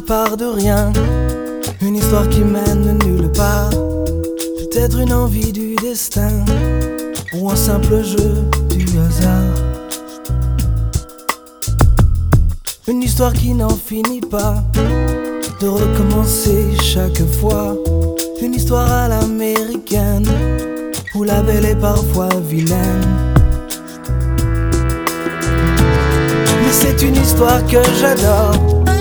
part de rien, une histoire qui mène nulle part. Peut-être une envie du destin ou un simple jeu du hasard. Une histoire qui n'en finit pas de recommencer chaque fois. Une histoire à l'américaine où la belle est parfois vilaine. Mais c'est une histoire que j'adore,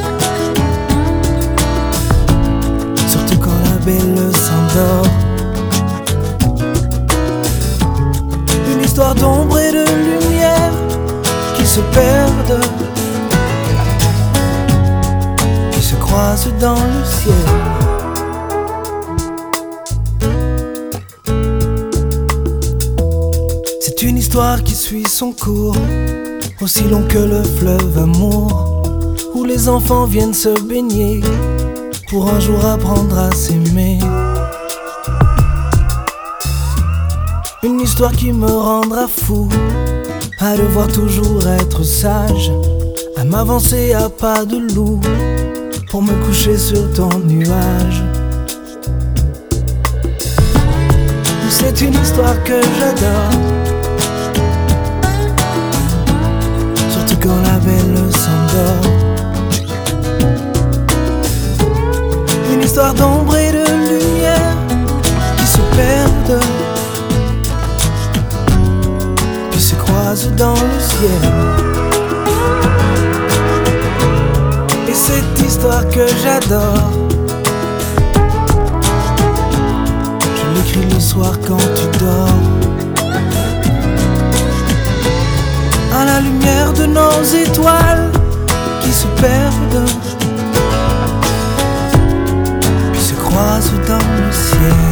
surtout quand la belle s'endort. Une histoire d'ombre et de lumière qui se perdent, qui se croisent dans le ciel. C'est une histoire qui suit son cours, aussi long que le fleuve amour, où les enfants viennent se baigner pour un jour apprendre à s'aimer. Une histoire qui me rendra fou, à devoir toujours être sage, à m'avancer à pas de loup pour me coucher sur ton nuage. C'est une histoire que j'adore, surtout quand la belle s'endort. Une histoire d'ombre et de lumière qui se perdent, qui se croisent dans le ciel. Et cette histoire que j'adore, je l'écris le soir quand tu dors, à la lumière de nos étoiles qui se perdent, puis se croisent dans le ciel.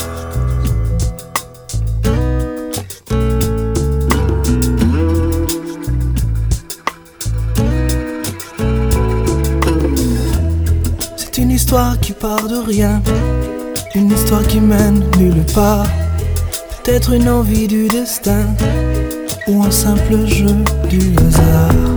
C'est une histoire qui part de rien, une histoire qui mène nulle part. Peut-être une envie du destin ou un simple jeu du hasard.